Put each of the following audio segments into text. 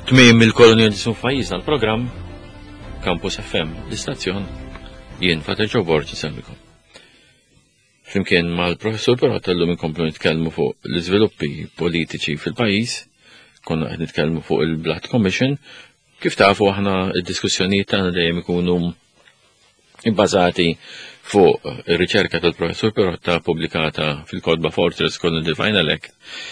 Tmiem il-kolonjonizmu f'pajjiżna l-programm Campus FM, l-istazzjon jien Fater Ġo Borġi semmikom. Flimkien mal-professur Perotta llum inkomplu nitkellmu fuq l-iżviluppi politiċi fil-pajjiż, konna qed nitkellmu fuq il-Blood Commission, kif tafu aħna d-diskussjonijiet tagħna dejjem ikunu ibbażati fuq ir-riċerka tal-professur Perotta pubblikata fil-kodba Fortress Colonel Divine Elect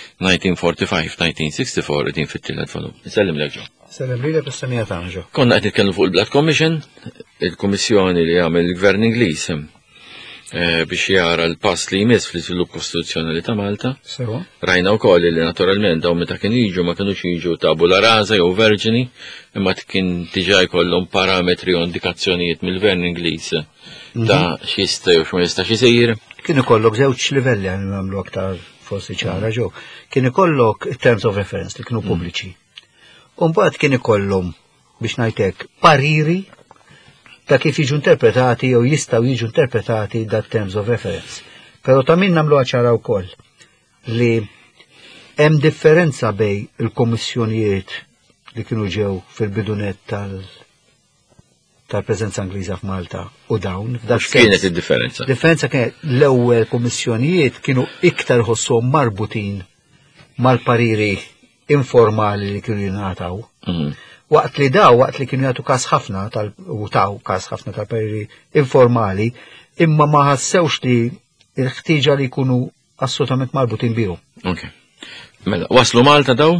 1945-1964 qegħdin fit-tielet volum. Isellim lek Ġo. Sellem li l-istamija tagħna Ġo. Konna qed nitkellmu fuq il-Blood Commission, il-Kummissjoni li jagħmel il-Gvern Ingliż biex jara l-pass li jmiss fl-iżvilupp kostituzzjonali ta' Malta. Sewa. Rajna wkoll li naturalment dawn meta kienu jiġu ma kinux jiġu tabula rasa jew verġini, imma kien diġà jkollhom parametri u indikazzjonijiet mill-Gvern Ingliż ta' x'jista' jew x'ma jistax isir. Kien ikollok żewġ livelli għal nagħmlu aktar forsi ċara Ġo. Kien ikollok terms of reference li kienu pubbliċi. U mbagħad kien ikollhom biex ngħidlek pariri ta' kif jiġu interpretati jew jistgħu jiġu interpretati dat terms of reference. Però ta' min nagħmluha ċara wkoll li hemm differenza bej il-kommissjonijiet li kienu ġew fil-bidunet tal-preżenza Ingliża f'Malta u dawn. Kienet id-differenza? Differenza kienet l-ewwel kommissjonijiet kienu iktar ħossuhom marbutin mal-pariri informali li kienu jingħataw. Waqt li kienu jagħtu każ ħafna tal-pariri informali, imma ma ħassewx li l-ħtieġa li jkunu assolutament marbutin bihom. Okay. Mela, waslu Malta daw?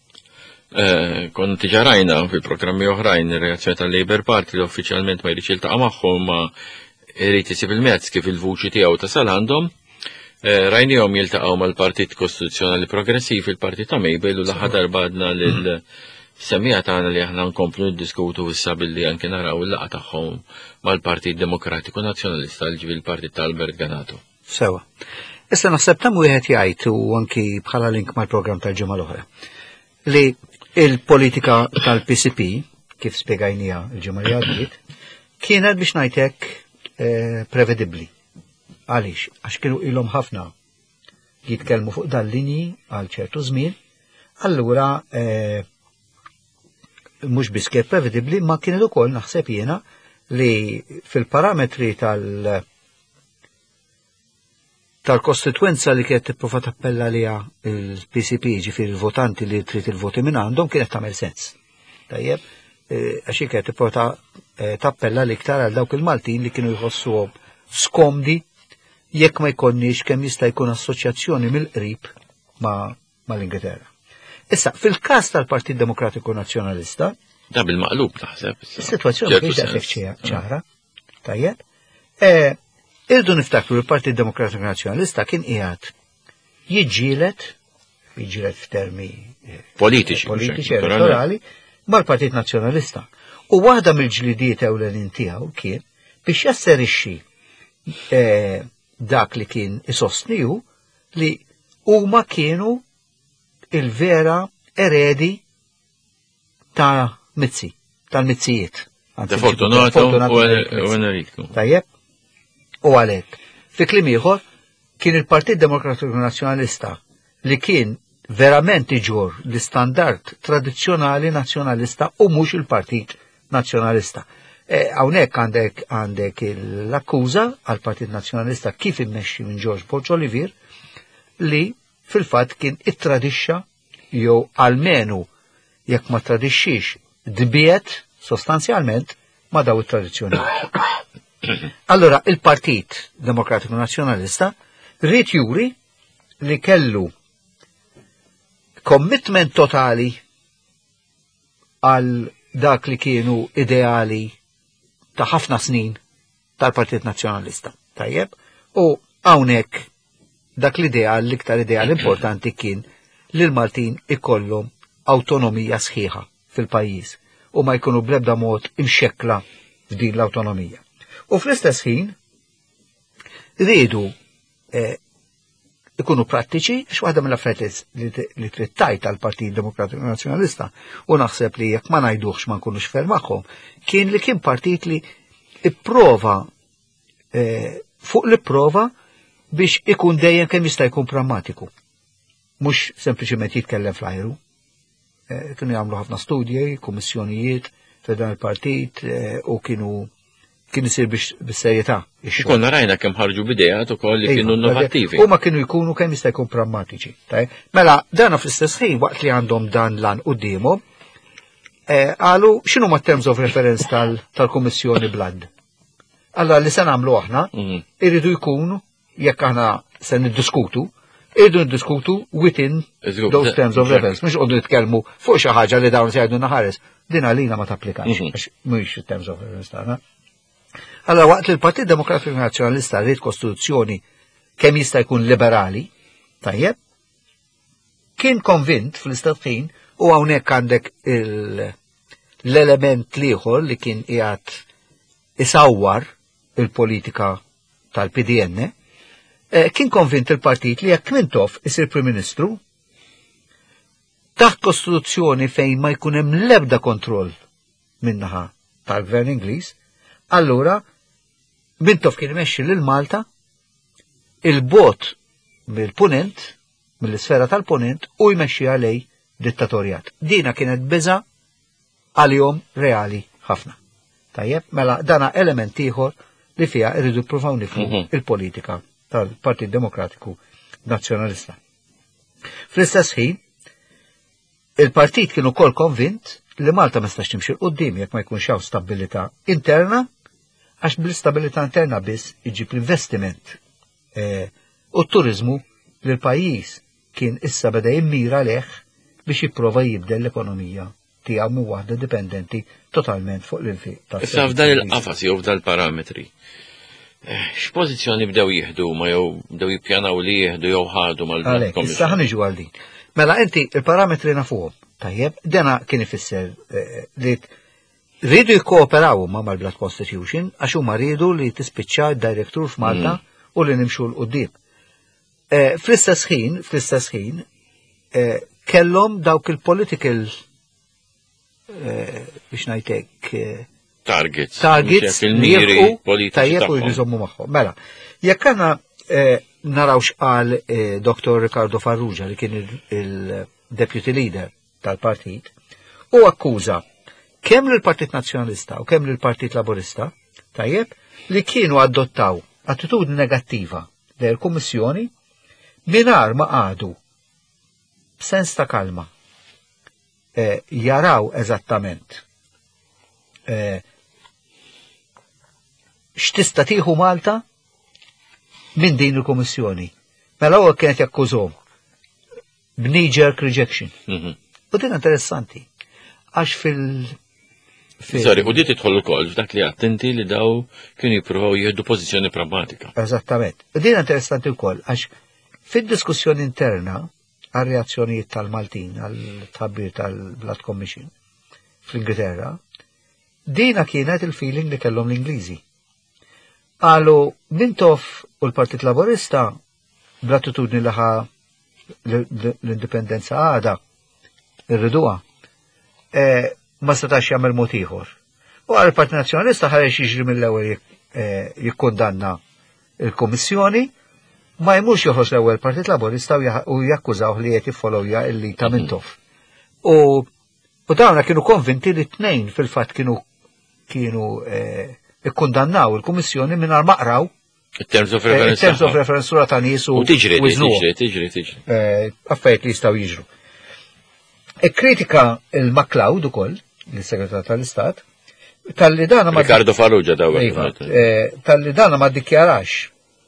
Kont diġà rajna fil-programmi oħrajn ir-reazzjoni tal-Labour Party li uffiċjalment ma jridx jiltaqa' magħhom ma jrid isib il-mezz kif il-vuċi tiegħu tasal għandhom. Rajnihom jiltaqgħu mal-Partit Kostituzzjonali Progressiv, il-Partit ta' Mejbel u l-aħħar darba għadna lil semmija tagħna li aħna nkomplu niddiskutu issa billi anke naraw il-laqgħa tagħhom mal-Partit Demokratiku Nazzjonalista l-Partit ta' Albert Ganato. Sewa. Issa naħseb ta' wieħed jgħid u anki bħala link mal-programm tal-ġimgħa l-oħra li il-politika tal-PCP kif spjegajnija l-ġimgħa li għaddiet kienet biex ngħidlek prevedibbli. Għaliex? Għax kienu ilhom ħafna jitkellmu fuq dal-linji għal ċertu żmien, allura mhux biss kien prevedibbli, ma kien ukoll naħseb jiena li fil-parametri tal-kostitwenza li kienet tipprova tappella liha il-PCP ġifieri il-votanti li trid il-voti minn għandhom kienet tagħmel sens. Tajjeb, għax kienet tipprova tappella l-iktar għal dawk il-Maltin li kienu jħossuhom skomdi jekk ma jkollniex kemm jista' jkun assoċjazzjoni mill-qrib mal-Ingilterra. Issa, fil-każ tal-Partit Demokratiku Nazzjonalista, da bil-maqlub taħseb. Is-sitwazzjoni biex daqshekk ċara. Tajjeb. Irdu niftakru l-Partit Demokratiku Nazzjonalista kien qiegħed jiġġieled f'termi politiċi elettorali mal-Partit Nazzjonalista. U waħda mill-ġlidiet ewlenin tiegħu kien biex jasserixxi dak li kien isostniju li huma kienu il-vera eredi tal-mizzijiet. Da Fortunato u Enrico. Tajjeb. U għalhekk. Fi kliem ieħor kien il-Partit Demokratiku Nazzjonalista li kien verament iġur l-istandard tradizzjonali nazzjonalista u mhux il-Partit Nazzjonalista. Hawnhekk għandek l-akkuża għal Partit Nazzjonalista kif immexxi minn George Porch Olivier li fil-fatt kien ittradixxa jew almenu jekk ma tradixxix dbiet sostanzjalment ma daw it-tradizzjonijiet. Allora il-Partit Demokratiku Nazzjonalista rrid juri li kellu commitment totali għal dak li kienu ideali ta' ħafna snin tal-Partit Nazzjonalista. Tajjeb? U hawnhekk dak l-ideal, l-iktar ideal importanti kien li l-Maltin ikollhom awtonomija sħiħa fil-pajjiż u ma jkunu bl-ebda mod imxekkla f'din l-awtonomija. U fl-istess ħin rridu ikunu prattiċi għax waħda mill-affarijiet li trid tajt għall-Partit Demokratiku Nazzjonalista u naħseb li jekk ma ngħiduhx ma nkunux fer magħhom kien li kien partit li ipprova fuq l-ipprova biex ikun dejjem kemm jista' jkun prammatiku. Mhux sempliċement jitkellem fl-ajru. kienu jagħmlu ħafna studji, kummissjonijiet f'dan il-partit u kien isir bis-serjetà. Konna rajna kemm ħarġu b'idejat ukoll li kienu innovattivi. Huma kienu jkunu kemm jista' jkun prammatiċi. Mela dana fl-istess ħin waqt li għandhom dan lan qudiemhom qalu x'inhu ma terms of reference tal-Kummissjoni Blood. Allora li se nagħmlu aħna irridu jkunu jekk aħna se niddiskutu within those terms of reference. Mhux qogħdu nitkellmu fuq xi ħaġa li dawn se jgħidu naħares. Din għalina ma tapplikax għax mhux it-terms of reference tagħna. Allora waqt li l-Partit Demokratiku Nazzjonalista rrid kostituzzjoni kemm jista' jkun liberali, tajjeb, kien konvint fl-istess ħin u hawnhekk għandek l-element ieħor li kien qiegħed isawwar il-politika tal-PDN, kien konvint il-partit li jekk Mintoff isir Prim Ministru taħt kostituzzjoni fejn ma jkun hemm l-ebda kontroll minnaħa tal-Gvern Ingliż, allura Mintoff kien imexxi lil Malta il-bot mill-punent, mill-isfera tal-punent u jmexxi għalej dittatorjat. Dina kienet biża' għalihom reali ħafna. Tajjeb, mela dana element ieħor li fiha irridu jippruvaw nifhmu il-politika tal-Partit Demokratiku Nazzjonalista. Fl-istess ħin, il-partit kienu kol konvint li Malta ma stax timxi l-qoddim jekk ma jkunx hawn stabilità interna, għax bil-stabilità interna biss iġib l-investiment u t-turizmu li l-pajjiż kien issa beda jimmira leħ biex jipprova jibdel l-ekonomija tiegħu minn waħda dipendenti totalment fuq l-infiq. Issa f'dan il-qafas jew f'dan il-parametri. X'pożizzjoni bdew jieħdu ma jew bdew jippjanaw li jieħdu jew ħadu mal-Blood Commission? Issa ħaniġu għal din. Mela inti il-parametri nafuhom, tajjeb, dena kien ifisser li rridu jikkooperaw ma mal-Blood Constitution għax huma rridu li tispiċċa d-direktur f'Malta u li nimxu l-qudiem. Fl-istess ħin kellhom dawk il-political biex ngħidlek targets il-miri politiċi tajjeb u jżommu magħhom. Mela, jekk aħna naraw x'qal Dr. Riccardo Farrugia li kien il-deputy leader tal-partit u akkuża kemm lill-Partit Nazzjonalista u kemm lill-Partit Laburista tajjeb li kienu adottaw attitudni negattiva lejn il-Kummissjoni mingħajr ma għadu b'sens ta' kalma jaraw eżattament x'tista' tieħu Malta minn din il-Kummissjoni. Mela huwa kienet jakkużhom b'knee-jerk rejection. U din interessanti. Għax Sorry, u di tidħol ukoll f'dak li attenti li daw kienu jippruvaw jieħdu pożizzjoni pragmatika. Eżattament. U din interessanti wkoll għax fid-diskussjoni interna għal-reazzjonijiet tal-Maltin għal-tħabbir tal-Blood Commission fl-Ingilterra, dina kienet il-feeling li kellhom l-Ingliżi. Għalu Mintoff u l-Partit Laburista bl-attitudni laħa l-indipendenza għada irriduha ma setax jagħmel mod ieħor. U għal il-Partit Nazzjonalista ħareġ jiġri mill-ewwel jikkundanna il-Kummissjoni ma jmux joħroġ l-ewwel Partit Laburista u jakkużaw li qed jiffolowja l-li ta' Mintoff. U dawna kienu konvinti li t-tnejn fil-fatt kienu ikkundannaw il-Kummissjoni mingħajr ma qraw terms of reference sura ta' nies u tiġri. Affarijiet li jistgħu jiġru. Kritika il-MacLeod ukoll, il-Segretar tal-Istat, tal-li dana ma Riccardo Farrugia tal-li dana ma ddikjarax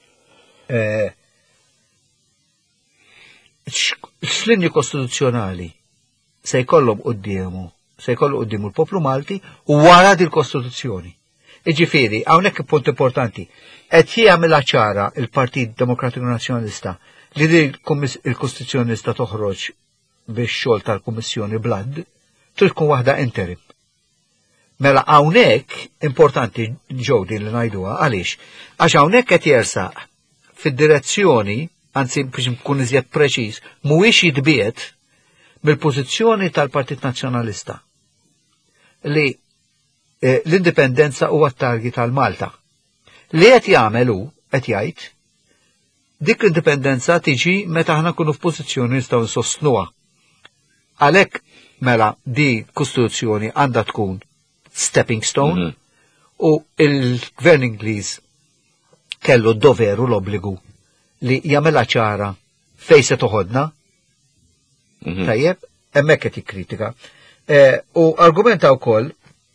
x-linji kostituzzjonali se jkollhom qudiemu l-poplu Malti u wara dil-Kostituzzjoni. Iġifieri, hawnhekk punt importanti, qed jagħmilha ċara il-Partit Demokratiku Nazzjonalista li il-Kostituzzjonista toħroġ bix-xogħol tal-Kummissjoni Blood trid tkun waħda interim. Mela hawnhekk importanti ġew din li ngħiduha għaliex għax hawnhekk qed jersaq fid-direzzjoni, anzi biex nkun iżjed preċiż, mhuwiex jitbiet mill-pożizzjoni tal-Partit Nazzjonalista li l-indipendenza huwa t-targi tal-Malta. Li qed jagħmel hu qed jgħid dik l-indipendenza tiġi meta aħna nkunu f'pożizzjoni nistgħu nsostnuha. Għalhekk mela di kostituzzjoni għandha tkun stepping stone u il-Gvern Ingliż kellu d-doveru l-obbligu li jagħmilha ċara fejn se toħodna. Tajjeb, hemmhekk qed jikkritika. U argumenta wkoll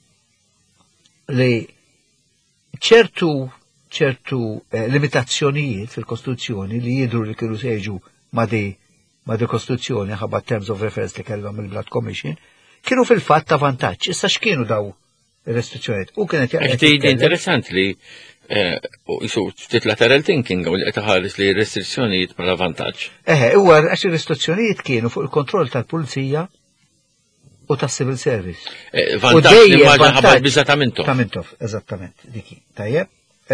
li ċertu limitazzjonijiet fil-Kostituzzjoni li jidru li kienu seġu ma' di Kostituzzjoni ħabba terms of reference li kellhom il-Blood Commission kienu fil-fatt ta' vantaġġ. Issa x'kienu daw il-restrizzjonijiet? U kienet interessanti li ftit lateral thinking u li qed iħares li restrizzjonijiet bħala vantaġġ. Huwa għax ir-restrizzjonijiet kienu fuq il-kontroll tal-Pulizija u tas-Civil Service. Vantaġġ li ma ħabba biża ta' Mintoff. Ta' Mintoff, eżattament, diki. Tajjeb.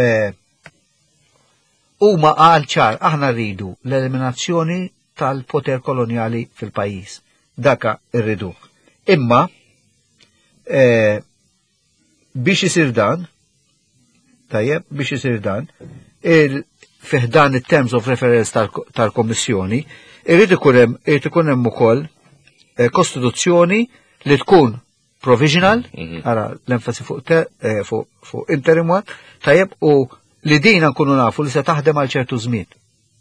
Huma qal ċar aħna rridu l-eliminazzjoni tal-poter koloniali fil-pajjiż. Daka irriduh. Imma biex isir dan, tajjeb, biex isir dan, fiħdan it-terms of reference tal-Kommissjoni, irrid ikun hemm ukoll kostituzzjoni li tkun provisional, ara l-enfasi fuq interim one, tajjeb, u li dina nkunu nafu li se taħdem għal ċertu żmien.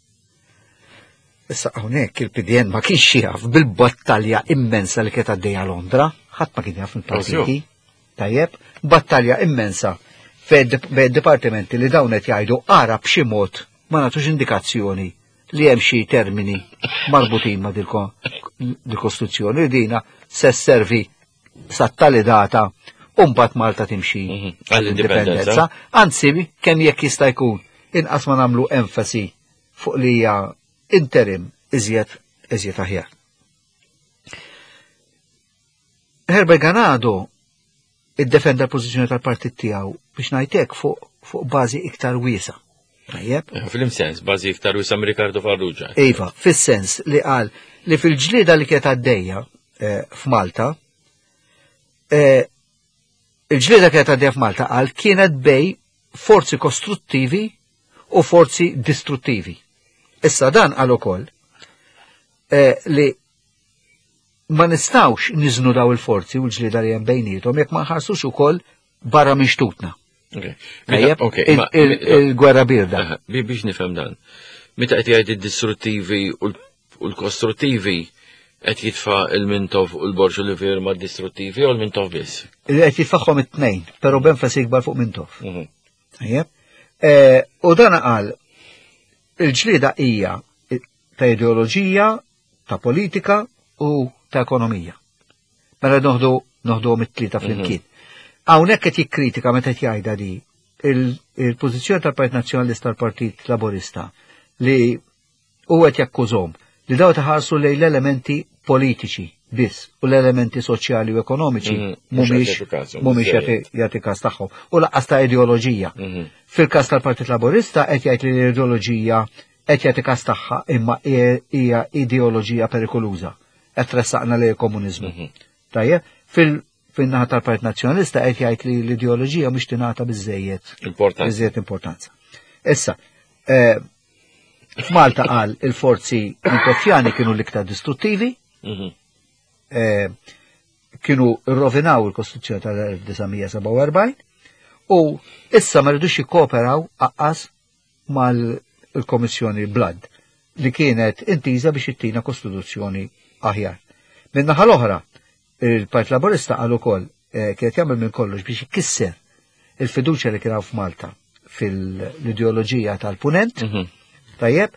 Issa hawnhekk il-PDN ma kienx jaf bil-battalja immensa li kienet għaddejja Londra, ħadd ma kien jaf fil-partiti, tajjeb, battalja immensa fid-dipartimenti li dawn qed jgħidu ara b'xi mod ma nagħtux indikazzjoni li hemm xi termini marbutin ma' dil-Kostituzzjoni li dina se sservi sa tali data u mbagħad Malta timxi għall-indipendenza. Anzi, kemm jekk jista' jkun inqas ma nagħmlu enfasi fuq li hija interim iżjed aħjar. Herbert Ganado iddefenda l-pożizzjoni tal-partit tiegħu biex ngħidlek fuq bażi iktar wiesa. Tajjeb? Fil-sens, bażi iktar wiesa minn Ricardo Farrugia. Iva, fis-sens li qal li fil-ġlieda li kienet għaddejja f'Malta, il-ġlieda kienet għaddejja f'Malta qal kienet bej forzi kostruttivi u forzi distruttivi. Issa dan qal ukoll li ma nistawx niżnu daw il-forzi u l-ġlieda li hemm bejnietom jekk ma nħarsux ukoll barra minn xtutna. Il-gwerra birda. Biex nifhem dan. Meta qed jgħid id-distruttivi u l-kostruttivi qed jitfa' il-Mintoff u l-Borġ Olivier ma' distruttivi u l-Mintoff biss. Qed jitfagħhom it-tnejn, però b'enfasi ikbar fuq Mintoff. U dan qal il-ġlieda hija ta' ideoloġija, ta' politika u ta' ekonomija. Mela noħduhom it-tlieta flimkien. Hawnhekk qed jikkritika meta qed jgħidha di il-pożizzjoni tal-Partit Nazzjonalista tal-Partit Laburista li u qed jakkużhom li daw taħarsu lejn l-elementi politiċi biss u l-elementi soċjali u ekonomiċi mhumiex jagħti każ tagħhom u laqqas ta' ideoloġija. Fil-każ tal-Partit Laburista qed jgħid li l-ideoloġija qed jagħti każ tagħha imma hija ideoloġija perikoluża qed tressaqna lejn il-komuniżmu. Tajjeb, fin-naħa tal-Partit Nazzjonalista qed jgħid li l-ideoloġija mhux tingħata biżżejjed importanza. Issa, f'Malta qal il-forzi mintoffjani kienu l-iktar distruttivi, kienu rrovinaw il-Kostituzzjoni tal-1947 u issa ma rridux jikkooperaw aqqas mal-Komissjoni Blood li kienet intiża biex ittina Kostituzzjoni aħjar. Min-naħa l-oħra, il-Partit Laburista qal ukoll kienet jagħmel minn kollox biex ikisser il-fiduċja li kien f'Malta fil-ideoloġija tal-punent, tajjeb,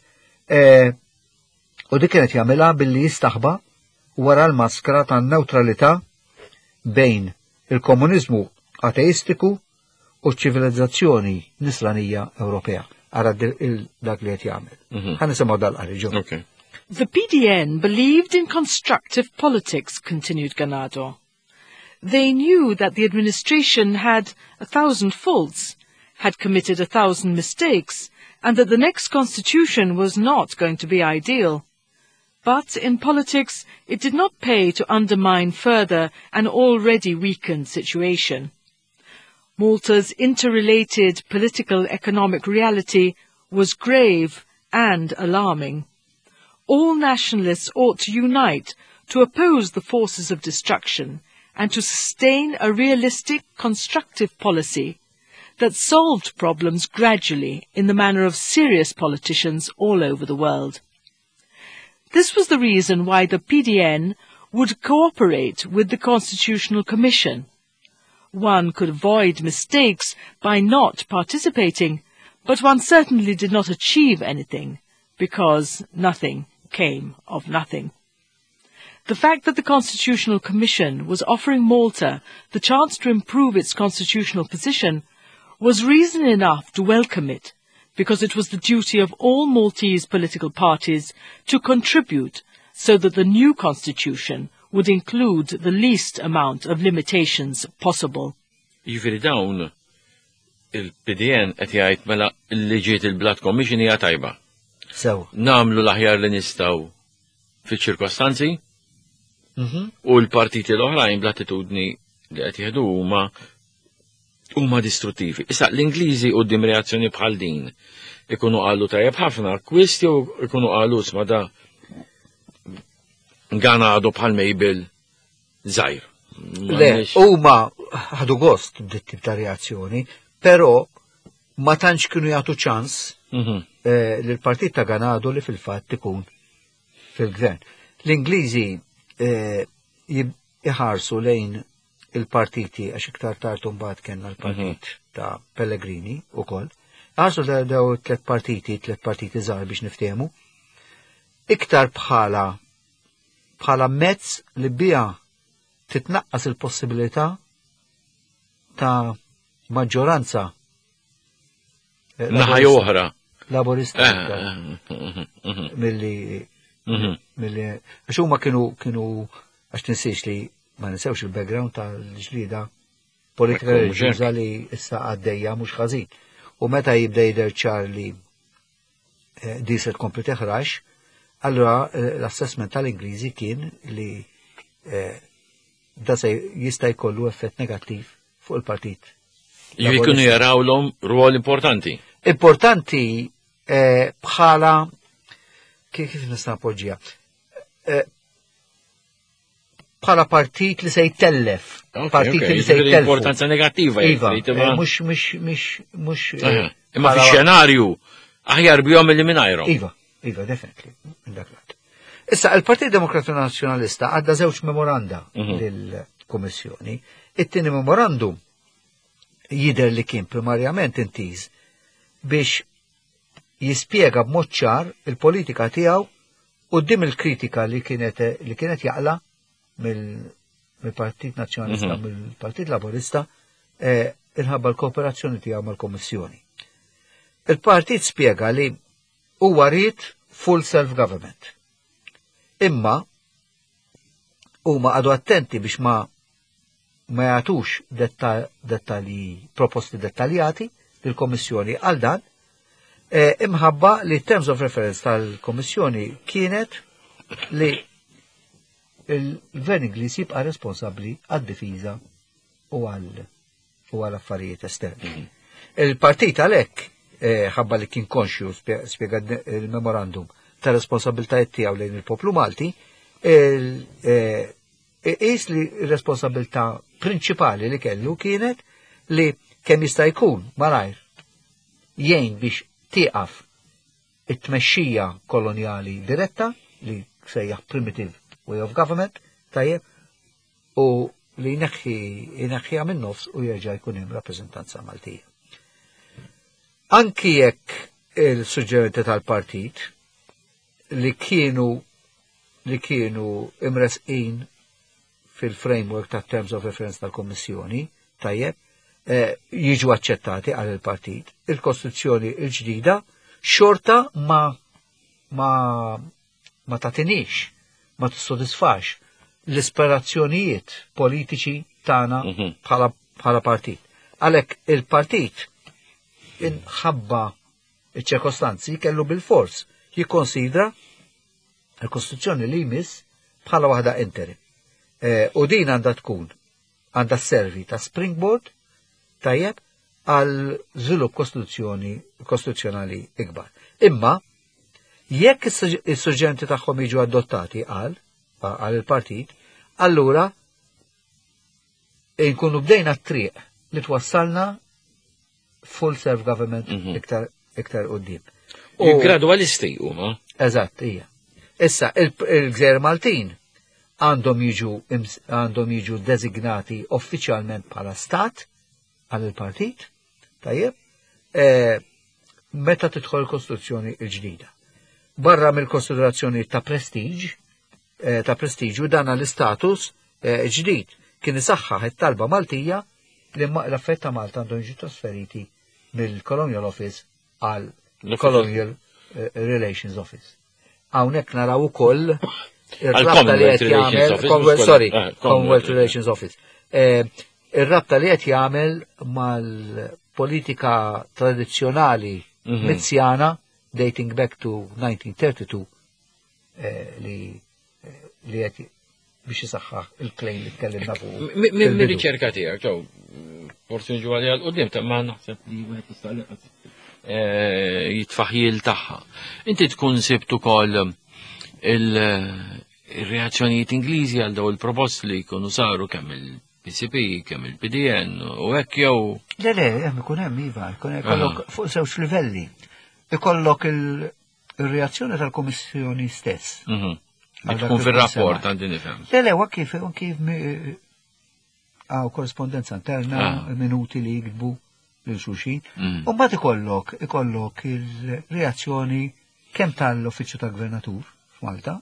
u dik kienet jagħmilha billi jistaħba wara l-maskra tan-newtralità bejn il-komuniżmu ateistiku u ċ-ċivilizzazzjoni nisranija Ewropea. Ara dak li qed jagħmel. Ħanisimgħu dal-qari. The PDN believed in constructive politics, continued Ganado. They knew that the administration had 1,000 faults, had committed 1,000 mistakes, and that the next constitution was not going to be ideal. But in politics, it did not pay to undermine further an already weakened situation. Malta's interrelated political economic reality was grave and alarming. All nationalists ought to unite to oppose the forces of destruction and to sustain a realistic, constructive policy that solved problems gradually in the manner of serious politicians all over the world. This was the reason why the PDN would cooperate with the Constitutional Commission. One could avoid mistakes by not participating, but one certainly did not achieve anything, because nothing came of nothing. The fact that the Constitutional Commission was offering Malta the chance to improve its constitutional position was reason enough to welcome it, because it was the duty of all Maltese political parties to contribute so that the new constitution would include the least amount of limitations possible. Jifieri dawn il-PDN qed jgħid mela li ġiet il-Blood Commission hija tajba. So, Namlu l-aħjar li nistgħu fiċ-ċirkostanzi u l-partiti l-oħrajn bl-attitudni li qed jieħdu huma distruttivi. Issa l-Ingliżi quddiem reazzjoni bħal din ikunu qalu tajjeb ħafna kwist jew ikunu qalu sma da Ganado bħal Mejbel żgħir. le, huma ħadu gost b'dik tip ta' reazzjoni, però ma tantx kienu jagħtu ċans li l-partit ta' Ganado li fil-fatt ikun fil-gvern. L-Ingliżi iħarsu lejn il-partiti għax iktar tard mbagħad kellna l-partit ta' Pellegrini ukoll. Ħarsu daw tliet partiti żgħar biex niftehmu. Iktar bħala mezz li biha titnaqqas il-possibilità ta' maġġoranza naħa oħra laborista milli għax huma kienu għax tinsiex li ma ninsewx il-background tal-ġlida politika reliġjuża li issa għaddejja mhux ħażin. U meta jibda jidher ċar li di se tkompli teħrax, allura l-assessment tal-Ingliżi kien li da se jista' jkollu effett negattiv fuq il-partit. Jkunu jarawlhom rwol importanti. Importanti bħala kif nista' appoġġija. Bħala partit li se jtellef. Partit li se jtellef. Importanza negattiva. Iva, mhux. Imma fix-xenarju aħjar bihom milli mingħajrhom. Iva, definitely. Issa, il-Partit Demokratiku Nazzjonalista għadda żewġ memoranda lill-Kummissjoni. It-tieni memorandum jidher li kien primarjament intiż biex jispjega b'mod ċar il-politika tiegħu quddiem il-kritika li kienet jaqla mill-Partit Nazzjonalista, mill-Partit Laburista, inħabba l-kooperazzjoni tiegħu mal-Kommissjoni. Il-Partit spjega li huwa ried full self-government. Imma huma għadu attenti biex ma jagħtux proposti dettaljati lill-Kommissjoni għal dan, imħabba li terms of reference tal-Kommissjoni kienet li il-Gvern Ingliż jibqa' responsabbli għad-difiża u għal affarijiet esterni. Il-partit għalhekk ħabba li kien konxju spjega il-memorandum ta' responsabiltajiet tiegħu lejn il-poplu Malti, qis li r-responsabilità prinċipali li kellu kienet li kemm jista' jkun malajr jgħin biex tieqaf it-tmexxija kolonjali diretta li sejjaħ primitive way of government tajjeb u li jneħħiha min nofs u jerġa' jkun hemm rappreżentanza Maltija. Anki jekk il-suġġerimenti tal-partit li kienu imresqin fil-framework ta' terms of reference tal-Kommissjoni, tajjeb, jiġu aċċettati għal il-partit. Il-Kostituzzjoni il-ġdida xorta ma tatinix, ma tissodisfax l-ispirazzjonijiet politiċi tagħna bħala partit. Għalhekk il-partit inħabba iċ-ċirkostanzi kellu bil-fors jikkonsidra il-Kostituzzjoni li jmiss bħala waħda interim. U din għandha servi ta' springboard tajjeb għal żvilupp kostituzzjonali ikbar. Imma jekk is-suġġerimenti tagħhom jiġu adottati għal il-partit, allura nkunu bdejna t-triq li twassalna full self-government iktar qudiem. Gradualisti huma. Eżatt, hija. Issa, il-Gżejjer Maltin għandhom jiġu designati uffiċjalment bħala stat għal il-partit, tajjeb, meta tidħol il-Kostituzzjoni l-ġdida. Barra mill-konsiderazzjoni ta' prestiġu dan l-istatus ġdid kien isaħħaħ it-talba Maltija li l-affett ta' Malta għandhom jiġu trasferiti mill-Colonial Office għal Colonial Relations Office. Hawnhekk naraw ukoll ir-rabta li qed jagħmel Commonwealth Relations Office. Ir-rabta li qed jagħmel mal-politika tradizzjonali Mizzjana dating back to 1932 li qed biex isaħħaħ il-klejm li tkellimna fuq. Min riċerka tiegħek, ġew forsi nġu għalija l-qudiem ta' ma naħseb li wieħed jista' jitfaħjil tagħha. Inti tkun sibt ukoll il-reazzjonijiet Ingliżi għal daw il-proposti li jkunu saru kemm il-PCP, kemm il-PDN u hekk jew. Le, hemm ikun hemm iva, ikollok fuq żewġ livelli. Ikollok il-reazzjoni tal-Kummissjoni stess. Tkun fir-rapport għandi nifhem. Le, kif għaw korrespondenza interna, minuti li jikdbu lil xulxin. U mbagħad ikollok il-reazzjoni kemm tal-Uffiċċju tal-Gvernatur f'Malta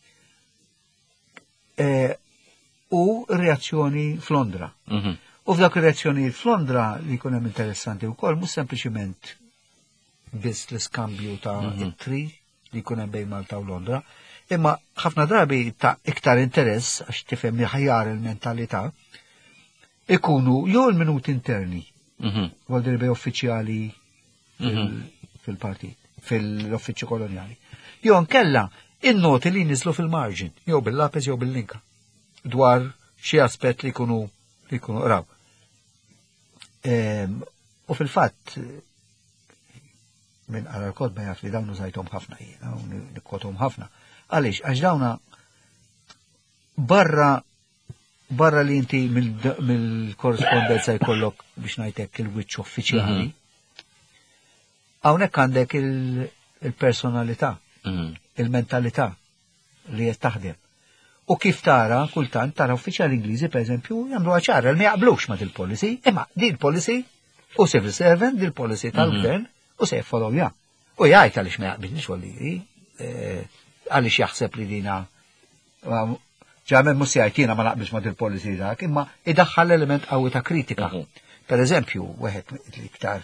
u reazzjoni f'Londra. U f'dak ir-reazzjoni f'Londra li jkun hemm interessanti wkoll mhux sempliċiment biss l-iskambju ta' it-tri li jkun hemm bejn Malta u Londra, imma ħafna drabi ta' iktar interess għax tifhem ħajar il-mentalità ikunu jew il-minuti interni għal dirbi uffiċjali fil-partit, fil-uffiċċju koloniali. Jew nkella in-noti li niżlu fil-margin, jew bil-lapis jew bil-linka dwar xi aspett li jkunu raw. U fil-fatt minn għara l-kodba jaf li dawnu zajtom ħafna jiena, u nikkotom ħafna. Għalix, għax dawna barra li inti mill-korrespondenza jkollok biex najtek il-witch uffiċjali, għawnek għandek il-personalità, il-mentalità li jett taħdem. U kif tara, kultant tara uffiċjali Ingliżi, per eżempju, jamlu għaċara, li jaqblux ma dil-policy, imma dil-policy u civil servant, dil-policy tal-gvern, u se jfollow u jgħajt għalix ma jaqbilniex għalli, għalix jaħseb li dina, ġamen mus jgħajtina ma naqbilx ma dil-policy dak, imma idaħħal element għawi ta' kritika. Per eżempju, weħed l-iktar,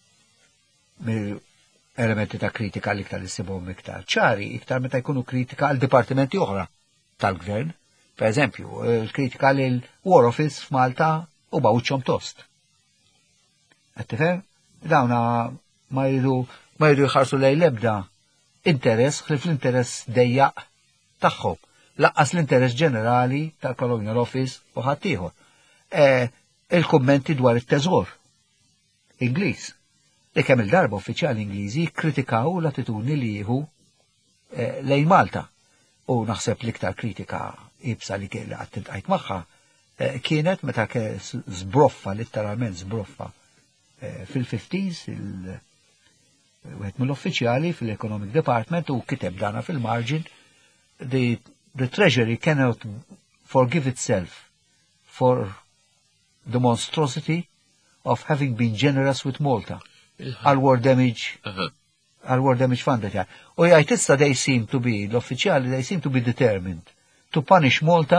elementi ta' kritika l-iktar l-sibom iktar ċari, iktar meta jkunu kritika għal dipartimenti oħra tal-gvern, per eżempju, l-kritika l-War Office f'Malta u bawċom tost. Għattifem? Dawna ma jridu jħarsu lej lebda interess, xlif l-interess dejjaq tagħhom, laqqas l-interess ġenerali tal-Colonial Office u ħaddieħor. Il-kummenti dwar it-teżor Ingliż li kemm il-darba uffiċjali Ingliżi kritikaw l-attitudni li jieħu lejn Malta. U naħseb l-iktar kritika ibsa li kellha qatt tintqajt magħha kienet meta żbroffa, letteralment żbroffa fil-50s wieħed mill-uffiċjali fil-Economic Department u kiteb dana fil-margin the Treasury cannot forgive itself for the monstrosity of having been generous with Malta għal war damage fund. U jgħid issa they seem to be, l-uffiċjali they seem to be determined to punish Malta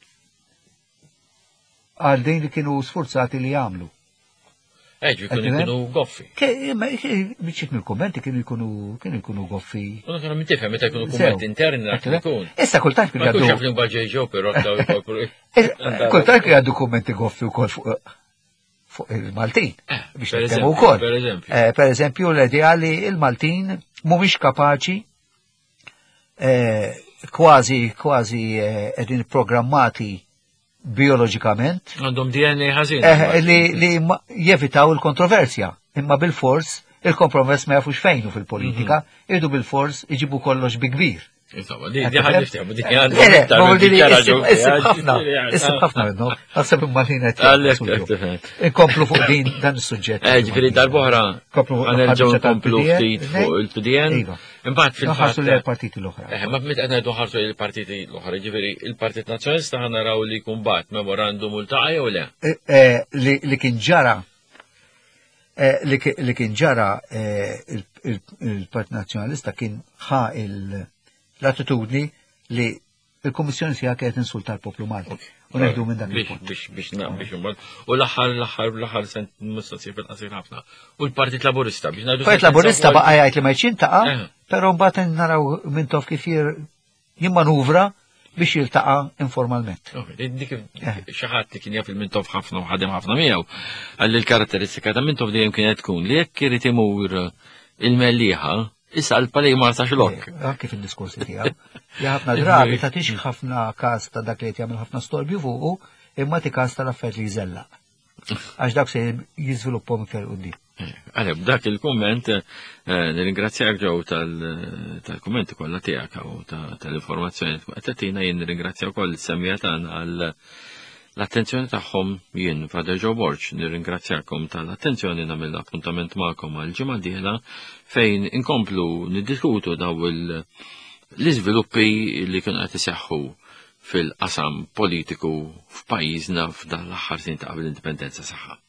għal din li kienu sfurzati li jagħmlu. Kienu goffi. Bieċit mill-kommenti kienu jkunu goffi. U kienu mintifem, meta jkunu kommenti interni għakun. Issa kultant kienu għaddu. Ma kunx għaflin bħagġeġo, pero kultant kienu għaddu kommenti goffi u kol fuq il-Maltin. Biex nitkellmu wkoll. Per eżempju, l-idea li il-Maltin mhumiex kapaċi kważi qegħdin programmati biologikament għandhom DNA ħażin li jevitaw il-kontroversja, imma bil-fors il-kompromess ma jafux fejnu fil-politika, irdu bil-fors iġibu kollox bi kbir. Insomma, di ħagġa ftiħbu, di Issib ħafna minnu, għasab immalina inkomplu fuq din dan il-sujġet. Ġifiri darbohra, għanerġaw inkomplu ftit fuq il-PDN, imbagħad fil-ħarsu l-partiti l-oħra. Ma b'met għanajdu ħarsu l-partiti l-oħra, ġifiri il-Partit Nazzjonalista ħanaraw li kumbat memorandum ultaqa jew le? Li kien ġara li kien ġara il-Partit Nazzjonalista kien ħa l-attitudni li il-Kommissjoni sija kienet insulta l-poplu Malti. U neħdu minn dan il-punt. Biex imbagħad. U l-aħħar sent mistoqsija fil-qasir ħafna. U l-Partit Laburista biex ngħidu. Partit Laburista baqa' jgħid li ma jċintaqa, però mbagħad naraw minn tof kif jimmanuvra biex jiltaqa' informalment. Dik xi ħadd li kien jaf il-Mintof ħafna u ħadem ħafna miegħu. Għalli l-karatteristika ta' Mintof dejjem kienet tkun li jekk irid imur il-mellieħa issa l-palej ma sax lok. Anke fil-diskorsi tiegħu. Ħafna drabi ta' tixi ħafna każ ta' dak li qed jagħmel ħafna storbju fuqu, imma ti każ tal-affarijiet li jżellaq. Għax dak se jiżviluppaw iktar quddiem. Għaleb, dak il-komment, nirringrazzjak ġew tal-kommenti kollha tiegħek u tal-informazzjoni qed jien nirringrazzja wkoll is-semmija tagħna għal l-attenzjoni tagħhom jien Father Joe Borch nirringrazzjakom tal-attenzjoni nagħmel appuntament magħkom għal ġimgħa dieħla fejn inkomplu niddiskutu daw l-iżviluppi li kienu qed iseħħu fil-qasam politiku f'pajjiżna f'dan l-aħħar sin ta' qabel indipendenza saħħa.